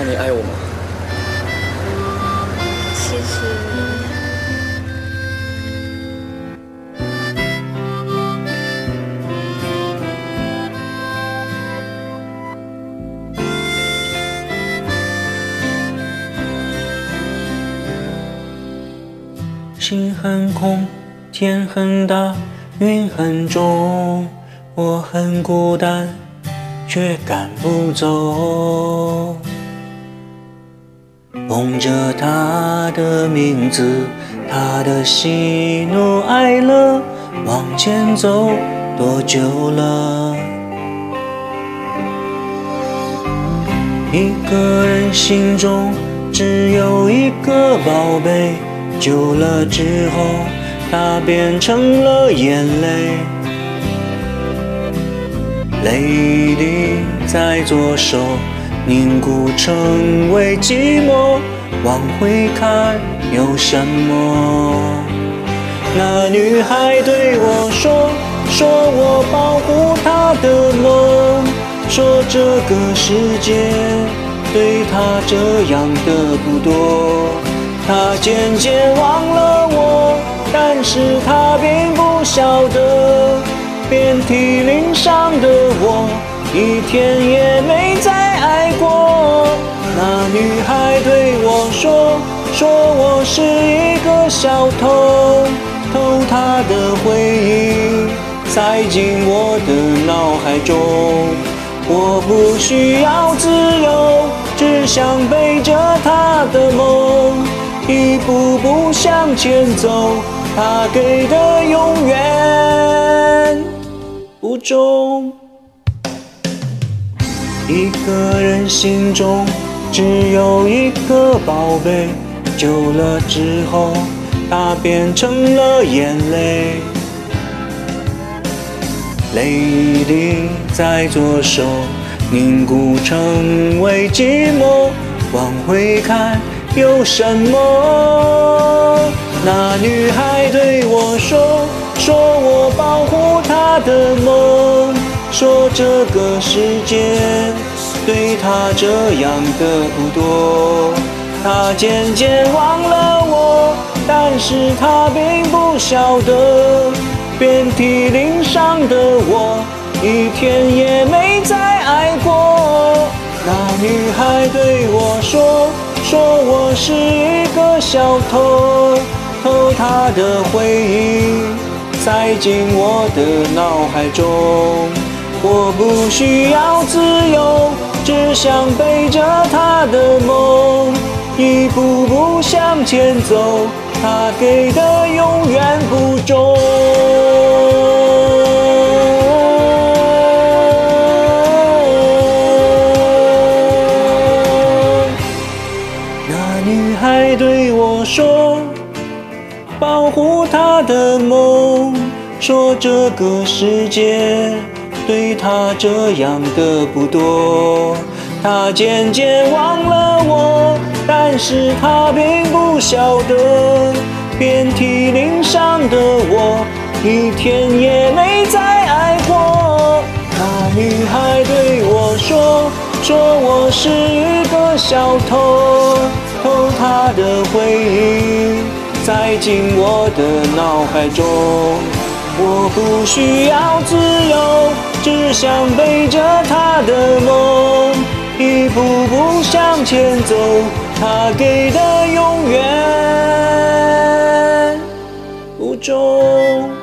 那你爱我吗？ 其实， 心很空，天很大，云很重，我很孤单，却赶不走。梦着他的名字，他的喜怒哀乐，往前走多久了？一个人心中只有一个宝贝，久了之后，它变成了眼泪。泪滴在左手凝固成为寂寞，往回看有什么？那女孩对我说我保护她的梦，说这个世界对她这样的不多。她渐渐忘了我，但是她并不晓得，遍体鳞伤的我，一天也没再爱过。那女孩对我说我是一个小偷，偷她的回忆，塞进我的脑海中。我不需要自由，只想背着她的梦，一步步向前走，她给的永远不重。一个人心中只有一个宝贝，久了之后，它变成了眼泪。泪滴在左手凝固成为寂寞，往回看有什么？那女孩对我说我保护她的梦，说这个世界对她这样的不多。她渐渐忘了我，但是她并不晓得，遍体鳞伤的我，一天也没再爱过。那女孩对我说我是一个小偷，偷她的回忆，塞进我的脑海中。我不需要自由，只想背着她的梦，一步步向前走，她给的永远不重。那女孩对我说保护她的梦，说这个世界对她这样的不多。她渐渐忘了我，但是她并不晓得，遍体鳞伤的我，一天也没再爱过。那女孩对我说我是一个小偷，偷她的回忆，塞进我的脑海中。我不需要自由，只想背着她的梦，一步步向前走，她给的永远不重。